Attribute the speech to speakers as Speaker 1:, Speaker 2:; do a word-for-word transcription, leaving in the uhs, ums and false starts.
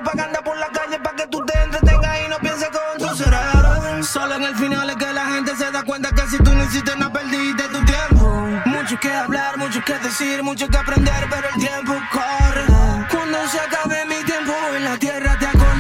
Speaker 1: propaganda por la calle pa' que tú te entretengas y no pienses con tu cerebro. Solo en el final es que la gente se da cuenta que si tú no hiciste nada perdiste tu tiempo. Mucho que hablar, mucho que decir, mucho que aprender, pero el tiempo corre. Cuando se acabe mi tiempo en la tierra te acuerdas.